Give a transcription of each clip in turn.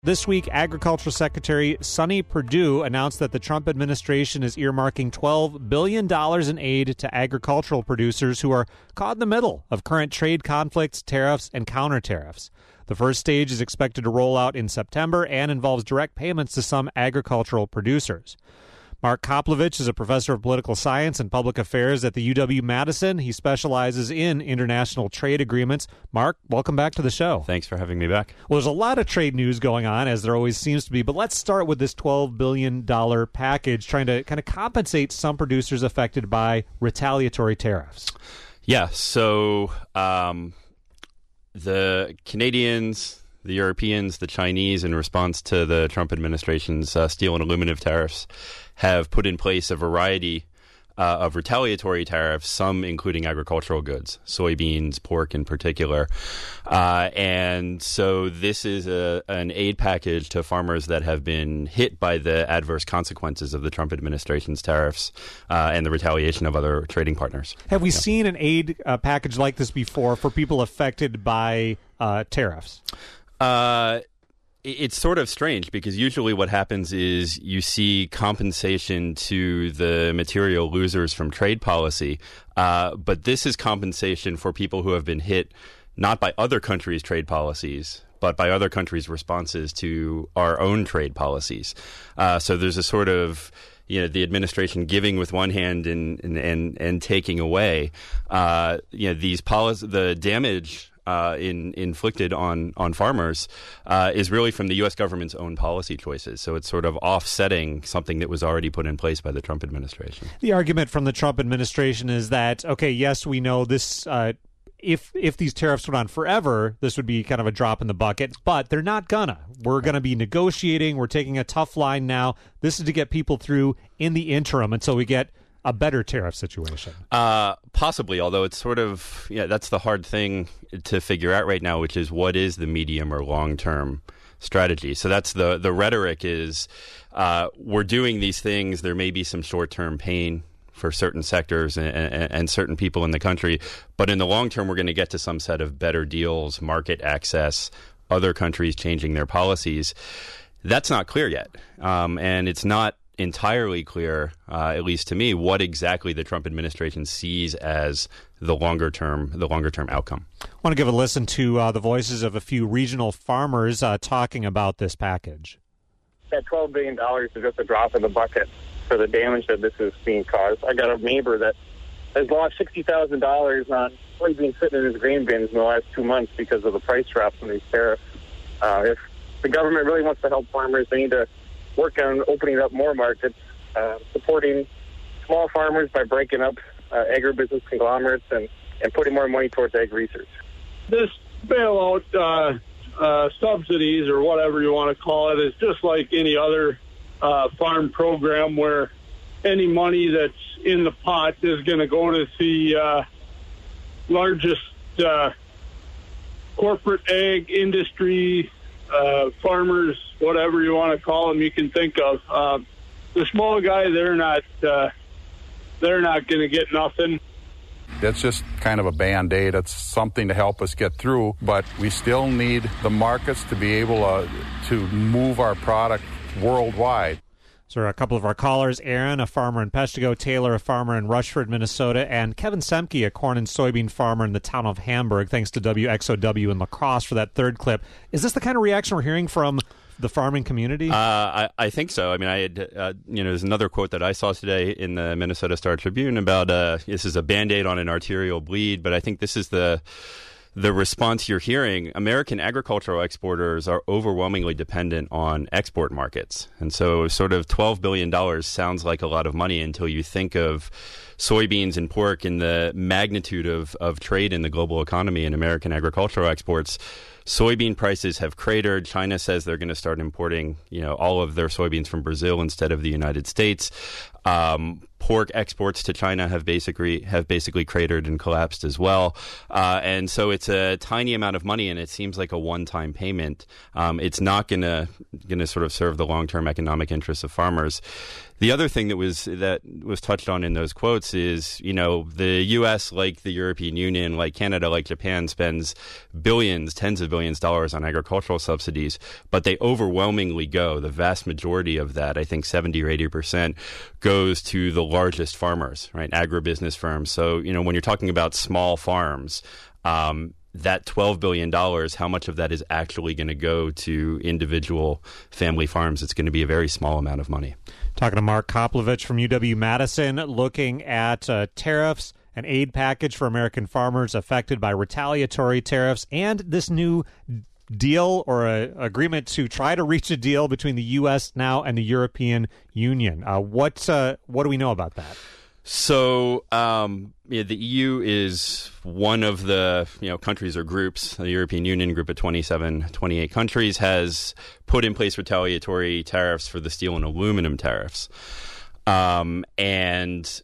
This week, Agricultural Secretary Sonny Perdue announced that the Trump administration is earmarking $12 billion in aid to agricultural producers who are caught in the middle of current trade conflicts, tariffs, and counter-tariffs. The first stage is expected to roll out in September and involves direct payments to some agricultural producers. Mark Koplovich is a professor of political science and public affairs at the UW-Madison. He specializes in international trade agreements. Mark, welcome back to the show. Thanks for having me back. Well, there's a lot of trade news going on, as there always seems to be, but let's start with this $12 billion package, trying to kind of compensate some producers affected by retaliatory tariffs. Yeah, so the Canadians, the Europeans, the Chinese, in response to the Trump administration's steel and aluminum tariffs, have put in place a variety of retaliatory tariffs, some including agricultural goods, soybeans, pork in particular. And so this is an aid package to farmers that have been hit by the adverse consequences of the Trump administration's tariffs and the retaliation of other trading partners. Have we seen an aid package like this before for people affected by tariffs? It's sort of strange because usually what happens is you see compensation to the material losers from trade policy, but this is compensation for people who have been hit not by other countries' trade policies, but by other countries' responses to our own trade policies. So there's a sort of the administration giving with one hand and taking away. These policies, the damage inflicted on farmers is really from the U.S. government's own policy choices. So it's sort of offsetting something that was already put in place by the Trump administration. The argument from the Trump administration is that, okay, yes, we know this. If these tariffs went on forever, this would be kind of a drop in the bucket, but they're not gonna. We're going to be negotiating. We're taking a tough line now. This is to get people through in the interim until we get a better tariff situation. Possibly, although it's sort of, that's the hard thing to figure out right now, which is what is the medium or long-term strategy. So that's the rhetoric is we're doing these things. There may be some short-term pain for certain sectors and certain people in the country, but in the long term, we're going to get to some set of better deals, market access, other countries changing their policies. That's not clear yet, and it's not entirely clear, at least to me, what exactly the Trump administration sees as the longer term outcome. I want to give a listen to the voices of a few regional farmers talking about this package. That $12 billion is just a drop in the bucket for the damage that this is being caused. I got a neighbor that has lost $60,000 on soybeans sitting in his grain bins in the last 2 months because of the price drops from these tariffs. If the government really wants to help farmers, they need to work on opening up more markets, supporting small farmers by breaking up agribusiness conglomerates and putting more money towards ag research. This bailout subsidies, or whatever you want to call it, is just like any other farm program where any money that's in the pot is going to go to the largest corporate ag industry farmers, whatever you want to call them, you can think of. The small guy, they're not going to get nothing. It's just kind of a Band-Aid. It's something to help us get through, but we still need the markets to be able to move our product worldwide. So a couple of our callers, Aaron, a farmer in Peshtigo, Taylor, a farmer in Rushford, Minnesota, and Kevin Semke, a corn and soybean farmer in the town of Hamburg. Thanks to WXOW in La Crosse for that third clip. Is this the kind of reaction we're hearing from the farming community? I think so. I mean, I had, there's another quote that I saw today in the Minnesota Star Tribune about this is a Band-Aid on an arterial bleed, but I think this is the response you're hearing. American agricultural exporters are overwhelmingly dependent on export markets. And so sort of $12 billion sounds like a lot of money until you think of soybeans and pork and the magnitude of trade in the global economy and American agricultural exports. Soybean prices have cratered. China says they're going to start importing, all of their soybeans from Brazil instead of the United States. Pork exports to China have basically cratered and collapsed as well. And so it's a tiny amount of money, and it seems like a one-time payment. It's not going to sort of serve the long-term economic interests of farmers. The other thing that was touched on in those quotes is, the U.S., like the European Union, like Canada, like Japan, spends billions, tens of billions of dollars on agricultural subsidies, but they overwhelmingly go, the vast majority of that, I think 70 or 80%, goes to the largest farmers, right, agribusiness firms. So, when you're talking about small farms, that $12 billion, how much of that is actually going to go to individual family farms? It's going to be a very small amount of money. Talking to Mark Koplovich from UW-Madison, looking at tariffs, an aid package for American farmers affected by retaliatory tariffs, and this new deal or agreement to try to reach a deal between the U.S. now and the European Union. What do we know about that? So the EU is one of the countries or groups. The European Union group of 28 countries has put in place retaliatory tariffs for the steel and aluminum tariffs. And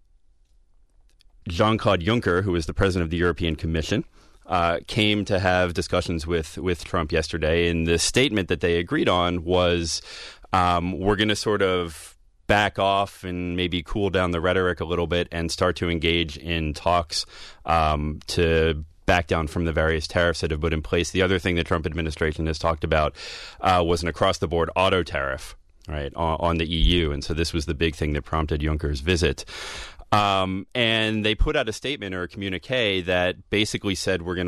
Jean-Claude Juncker, who is the president of the European Commission, came to have discussions with Trump yesterday. And the statement that they agreed on was we're going to sort of back off and maybe cool down the rhetoric a little bit and start to engage in talks to back down from the various tariffs that have put in place. The other thing the Trump administration has talked about was an across-the-board auto tariff, right, on the EU. And so this was the big thing that prompted Juncker's visit. And they put out a statement or a communique that basically said we're going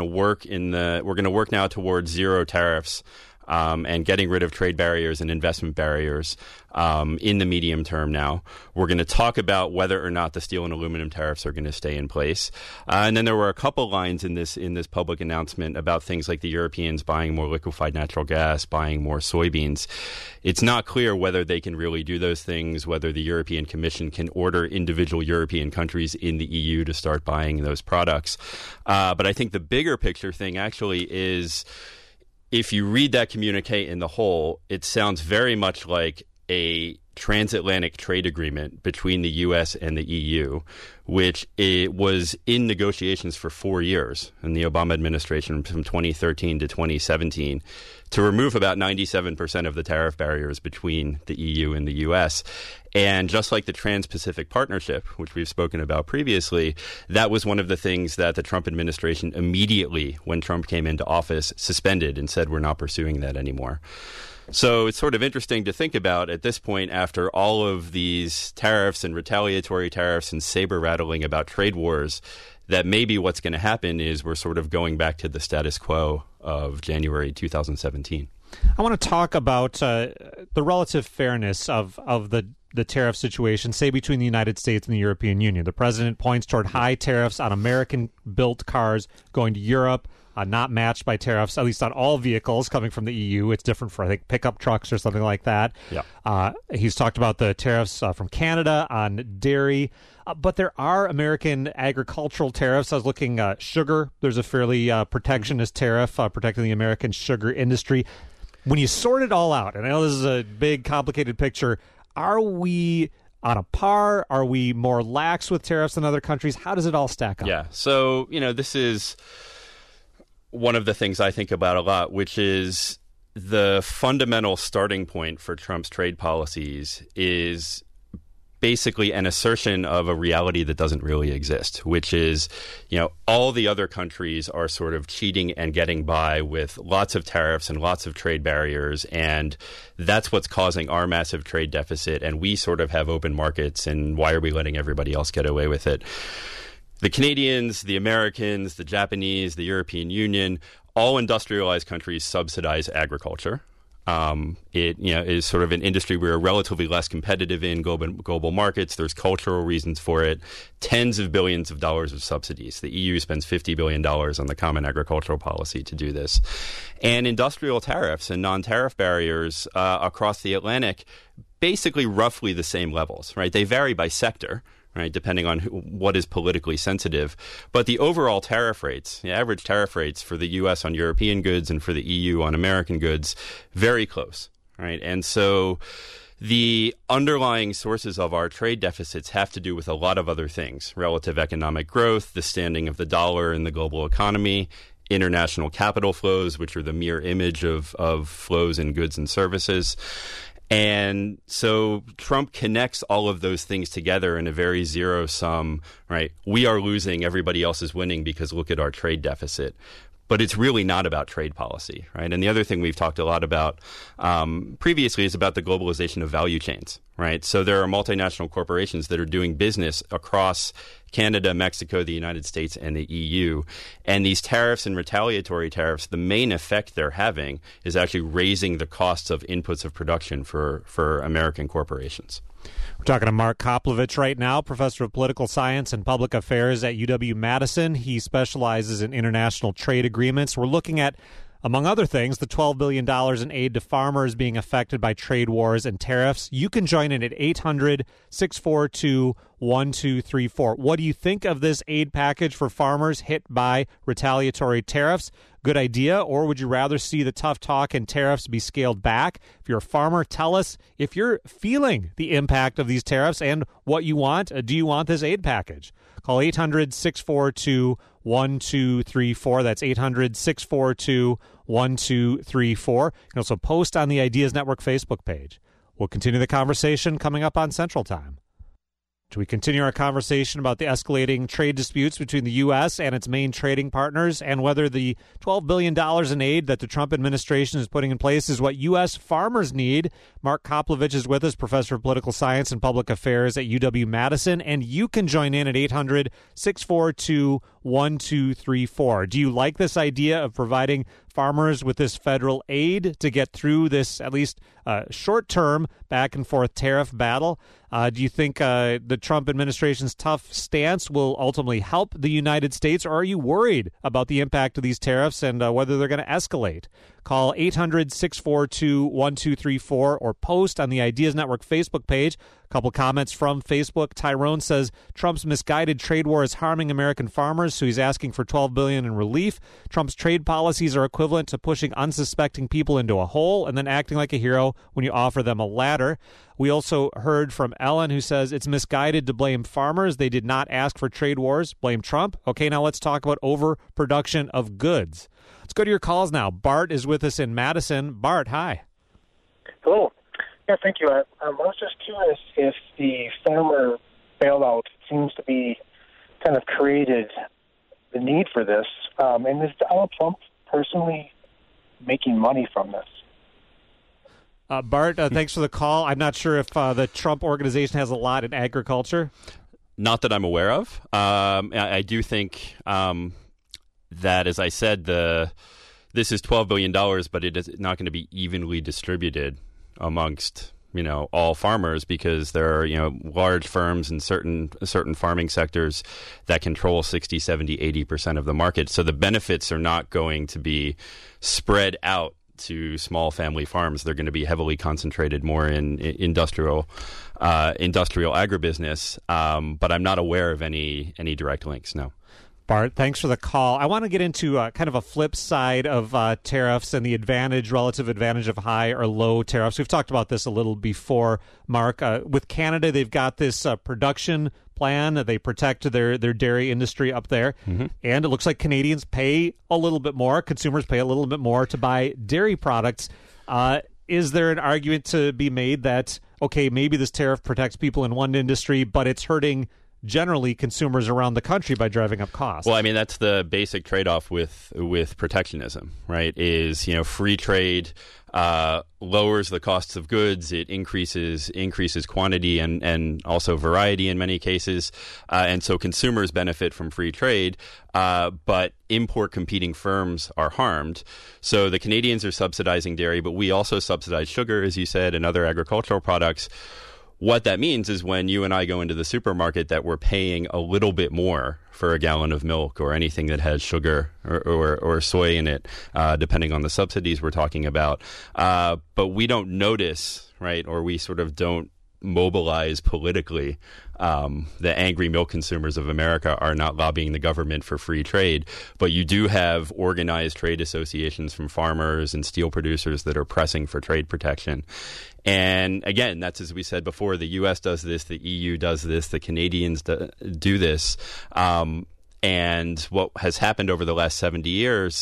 to work now towards zero tariffs and getting rid of trade barriers and investment barriers in the medium term now. We're going to talk about whether or not the steel and aluminum tariffs are going to stay in place. And then there were a couple lines in this public announcement about things like the Europeans buying more liquefied natural gas, buying more soybeans. It's not clear whether they can really do those things, whether the European Commission can order individual European countries in the EU to start buying those products. But I think the bigger picture thing actually is, if you read that communique in the whole, it sounds very much like a transatlantic trade agreement between the U.S. and the EU, which it was in negotiations for 4 years in the Obama administration from 2013 to 2017 to remove about 97% of the tariff barriers between the EU and the U.S. And just like the Trans-Pacific Partnership, which we've spoken about previously, that was one of the things that the Trump administration immediately, when Trump came into office, suspended and said we're not pursuing that anymore. So it's sort of interesting to think about at this point, after all of these tariffs and retaliatory tariffs and saber rattling about trade wars, that maybe what's going to happen is we're sort of going back to the status quo of January 2017. I want to talk about the relative fairness of the tariff situation, say, between the United States and the European Union. The president points toward high tariffs on American-built cars going to Europe, not matched by tariffs, at least on all vehicles coming from the EU. It's different for, I think, pickup trucks or something like that. Yeah. He's talked about the tariffs from Canada on dairy. But there are American agricultural tariffs. I was looking at sugar. There's a fairly protectionist tariff protecting the American sugar industry. When you sort it all out, and I know this is a big, complicated picture, are we on a par? Are we more lax with tariffs than other countries? How does it all stack up? Yeah. So, this is one of the things I think about a lot, which is the fundamental starting point for Trump's trade policies is basically an assertion of a reality that doesn't really exist, which is, all the other countries are sort of cheating and getting by with lots of tariffs and lots of trade barriers, and that's what's causing our massive trade deficit, and we sort of have open markets, and why are we letting everybody else get away with it? The Canadians, the Americans, the Japanese, the European Union, all industrialized countries subsidize agriculture. It is sort of an industry we're relatively less competitive in global markets. There's cultural reasons for it. Tens of billions of dollars of subsidies. The EU spends $50 billion on the Common Agricultural Policy to do this. And industrial tariffs and non-tariff barriers across the Atlantic, basically roughly the same levels, right? They vary by sector, right, depending on what is politically sensitive. But the overall tariff rates, the average tariff rates for the U.S. on European goods and for the EU on American goods, very close, right? And so the underlying sources of our trade deficits have to do with a lot of other things: relative economic growth, the standing of the dollar in the global economy, international capital flows, which are the mirror image of flows in goods and services. And so Trump connects all of those things together in a very zero-sum, right? We are losing, everybody else is winning because look at our trade deficit. But it's really not about trade policy, right? And the other thing we've talked a lot about previously is about the globalization of value chains, right? So there are multinational corporations that are doing business across Canada, Mexico, the United States, and the EU. And these tariffs and retaliatory tariffs, the main effect they're having is actually raising the costs of inputs of production for American corporations. We're talking to Mark Koplovich right now, professor of political science and public affairs at UW-Madison. He specializes in international trade agreements. We're looking at, among other things, the $12 billion in aid to farmers being affected by trade wars and tariffs. You can join in at 800-642-1234. What do you think of this aid package for farmers hit by retaliatory tariffs? Good idea, or would you rather see the tough talk and tariffs be scaled back? If you're a farmer, tell us if you're feeling the impact of these tariffs and what you want. Do you want this aid package? Call 800-642-1234. That's 800-642-1234. You can also post on the Ideas Network Facebook page. We'll continue the conversation coming up on Central Time. We continue our conversation about the escalating trade disputes between the U.S. and its main trading partners and whether the $12 billion in aid that the Trump administration is putting in place is what U.S. farmers need. Mark Koplovich is with us, professor of political science and public affairs at UW-Madison, and you can join in at 800-642-1234. Do you like this idea of providing farmers with this federal aid to get through this, at least short-term, back-and-forth tariff battle? Do you think the Trump administration's tough stance will ultimately help the United States, or are you worried about the impact of these tariffs and whether they're going to escalate? Call 800-642-1234 or post on the Ideas Network Facebook page. A couple comments from Facebook. Tyrone says Trump's misguided trade war is harming American farmers, so he's asking for $12 billion in relief. Trump's trade policies are equivalent to pushing unsuspecting people into a hole and then acting like a hero when you offer them a ladder. We also heard from Ellen, who says it's misguided to blame farmers. They did not ask for trade wars. Blame Trump. Okay, now let's talk about overproduction of goods. Let's go to your calls now. Bart is with us in Madison. Bart, hi. Hello. Yeah, thank you. I was just curious if the farmer bailout seems to be kind of created the need for this. And is Donald Trump personally making money from this? Bart, thanks for the call. I'm not sure if the Trump organization has a lot in agriculture. Not that I'm aware of. I do think that, as I said, this is $12 billion, but it is not going to be evenly distributed amongst all farmers, because there are large firms in certain farming sectors that control 60, 70, 80% of the market. So the benefits are not going to be spread out to small family farms. They're going to be heavily concentrated more in industrial agribusiness. But I'm not aware of any direct links. No. Bart, thanks for the call. I want to get into kind of a flip side of tariffs and the relative advantage of high or low tariffs. We've talked about this a little before, Mark. With Canada, they've got this production plan. They protect their dairy industry up there. Mm-hmm. And it looks like Canadians pay a little bit more, consumers pay a little bit more to buy dairy products. Is there an argument to be made that, okay, maybe this tariff protects people in one industry, but it's hurting generally consumers around the country by driving up costs? Well, I mean, that's the basic trade-off with protectionism, right? Is, free trade lowers the costs of goods. It increases quantity and also variety in many cases. And so consumers benefit from free trade, but import competing firms are harmed. So the Canadians are subsidizing dairy, but we also subsidize sugar, as you said, and other agricultural products. What that means is when you and I go into the supermarket that we're paying a little bit more for a gallon of milk or anything that has sugar or soy in it, depending on the subsidies we're talking about. But we don't notice, right, or we sort of don't mobilize politically. The angry milk consumers of America are not lobbying the government for free trade, but you do have organized trade associations from farmers and steel producers that are pressing for trade protection. And again, that's, as we said before, the U.S. does this, the EU does this, the Canadians do this. And what has happened over the last 70 years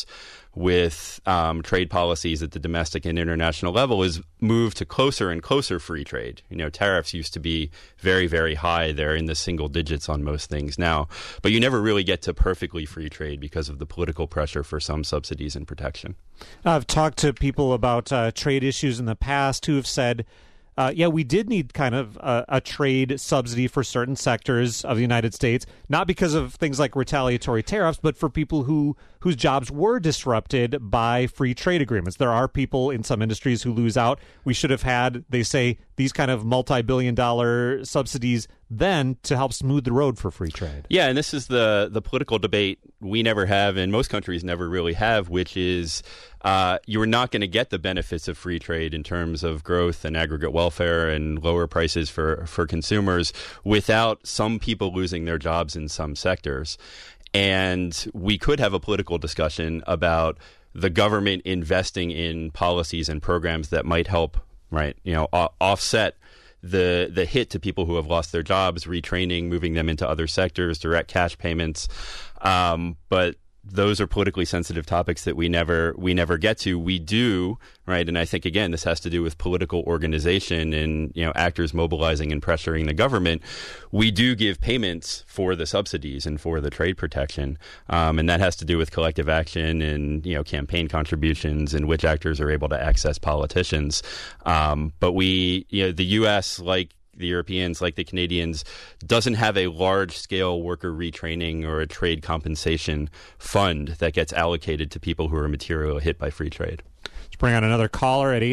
with trade policies at the domestic and international level is move to closer and closer free trade. Tariffs used to be very, very high. They're in the single digits on most things now. But you never really get to perfectly free trade because of the political pressure for some subsidies and protection. I've talked to people about trade issues in the past who have said, we did need kind of a trade subsidy for certain sectors of the United States, not because of things like retaliatory tariffs, but for people whose jobs were disrupted by free trade agreements. There are people in some industries who lose out. We should have had, they say, these kind of multi-billion-dollar subsidies then to help smooth the road for free trade. Yeah, and this is the political debate we never have and most countries never really have, which is you're not going to get the benefits of free trade in terms of growth and aggregate welfare and lower prices for consumers without some people losing their jobs in some sectors. And we could have a political discussion about the government investing in policies and programs that might help, offset the hit to people who have lost their jobs, retraining, moving them into other sectors, direct cash payments. But those are politically sensitive topics that we never get to. We do, right? And I think, again, this has to do with political organization and, actors mobilizing and pressuring the government. We do give payments for the subsidies and for the trade protection. And that has to do with collective action and, campaign contributions and which actors are able to access politicians. But the U.S., like the Europeans, like the Canadians, doesn't have a large-scale worker retraining or a trade compensation fund that gets allocated to people who are materially hit by free trade. Let's bring on another caller at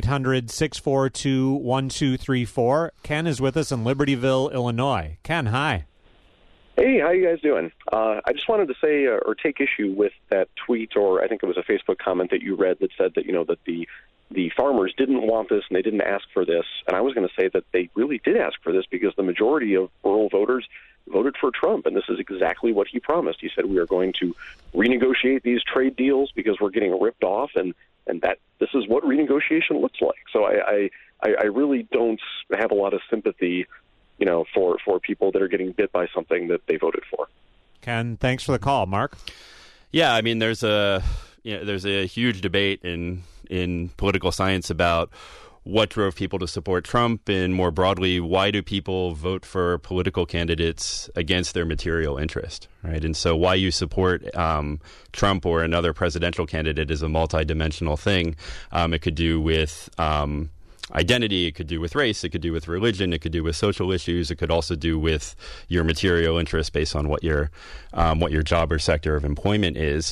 800-642-1234. Ken is with us in Libertyville, Illinois. Ken, hi. Hey, how you guys doing? I just wanted to say or take issue with that tweet, or I think it was a Facebook comment that you read that said that, that the farmers didn't want this and they didn't ask for this. And I was going to say that they really did ask for this because the majority of rural voters voted for Trump. And this is exactly what he promised. He said we are going to renegotiate these trade deals because we're getting ripped off. And that this is what renegotiation looks like. So I really don't have a lot of sympathy, for people that are getting bit by something that they voted for. Ken, thanks for the call. Mark? Yeah, I mean, there's a huge debate in political science about what drove people to support Trump, and more broadly, why do people vote for political candidates against their material interest, right? And so why you support Trump or another presidential candidate is a multidimensional thing. It could do with identity, it could do with race, it could do with religion, it could do with social issues, it could also do with your material interest based on what your job or sector of employment is.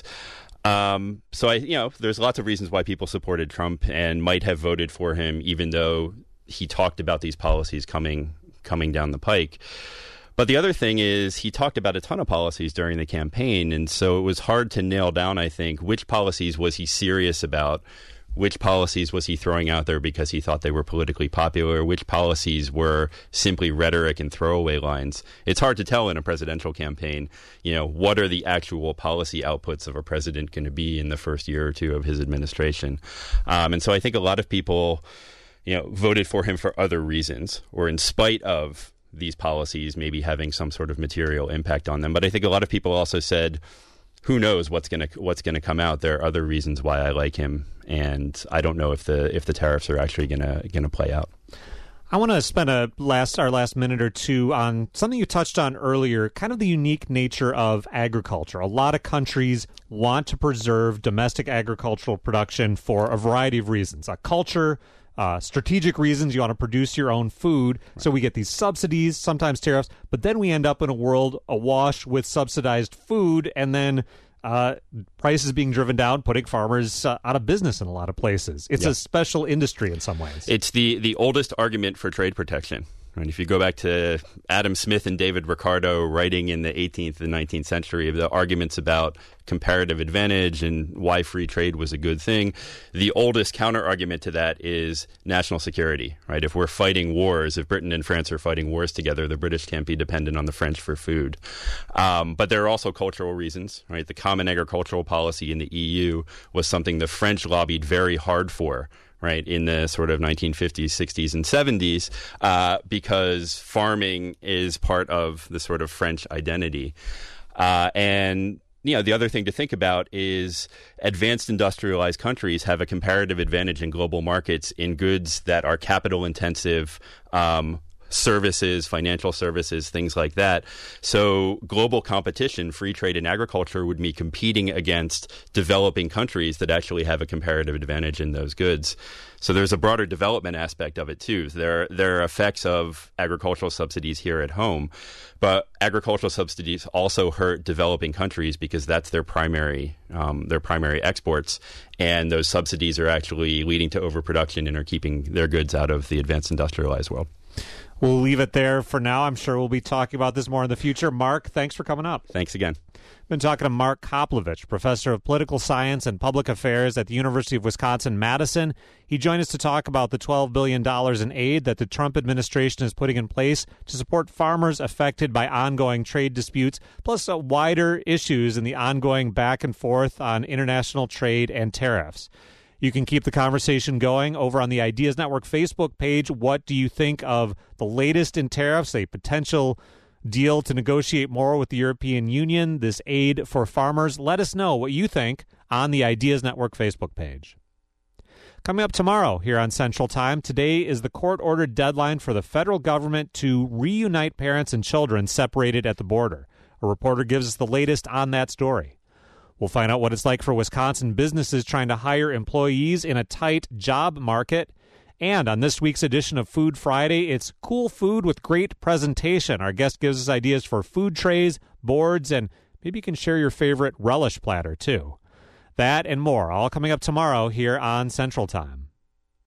So there's lots of reasons why people supported Trump and might have voted for him, even though he talked about these policies coming down the pike. But the other thing is he talked about a ton of policies during the campaign, and so it was hard to nail down, I think, which policies was he serious about, which policies was he throwing out there because he thought they were politically popular, which policies were simply rhetoric and throwaway lines. It's hard to tell in a presidential campaign, what are the actual policy outputs of a president going to be in the first year or two of his administration. And so I think a lot of people, voted for him for other reasons, or in spite of these policies maybe having some sort of material impact on them. But I think a lot of people also said, who knows what's going to come out? There are other reasons why I like him, and I don't know if the tariffs are actually going to play out. I want to spend our last minute or two on something you touched on earlier, kind of the unique nature of agriculture. A lot of countries want to preserve domestic agricultural production for a variety of reasons. Culture, strategic reasons, you want to produce your own food. Right. So we get these subsidies, sometimes tariffs, but then we end up in a world awash with subsidized food, and then prices being driven down, putting farmers out of business in a lot of places. It's a special industry in some ways. It's the oldest argument for trade protection. Right? If you go back to Adam Smith and David Ricardo writing in the 18th and 19th century, the arguments about comparative advantage and why free trade was a good thing, the oldest counter-argument to that is national security. Right? If we're fighting wars, if Britain and France are fighting wars together, the British can't be dependent on the French for food. But there are also cultural reasons. Right? The common agricultural policy in the EU was something the French lobbied very hard for, right, in the sort of 1950s, 60s, and 70s, because farming is part of the sort of French identity. And the other thing to think about is advanced industrialized countries have a comparative advantage in global markets in goods that are capital intensive, services, financial services, things like that. So global competition, free trade in agriculture would be competing against developing countries that actually have a comparative advantage in those goods. So there's a broader development aspect of it too. There are effects of agricultural subsidies here at home, but agricultural subsidies also hurt developing countries because that's their primary exports, and those subsidies are actually leading to overproduction and are keeping their goods out of the advanced industrialized world. We'll leave it there for now. I'm sure we'll be talking about this more in the future. Mark, thanks for coming up. Thanks again. Been talking to Mark Koplovich, professor of political science and public affairs at the University of Wisconsin-Madison. He joined us to talk about the $12 billion in aid that the Trump administration is putting in place to support farmers affected by ongoing trade disputes, plus wider issues in the ongoing back and forth on international trade and tariffs. You can keep the conversation going over on the Ideas Network Facebook page. What do you think of the latest in tariffs, a potential deal to negotiate more with the European Union, this aid for farmers? Let us know what you think on the Ideas Network Facebook page. Coming up tomorrow here on Central Time, today is the court-ordered deadline for the federal government to reunite parents and children separated at the border. A reporter gives us the latest on that story. We'll find out what it's like for Wisconsin businesses trying to hire employees in a tight job market. And on this week's edition of Food Friday, it's cool food with great presentation. Our guest gives us ideas for food trays, boards, and maybe you can share your favorite relish platter, too. That and more, all coming up tomorrow here on Central Time.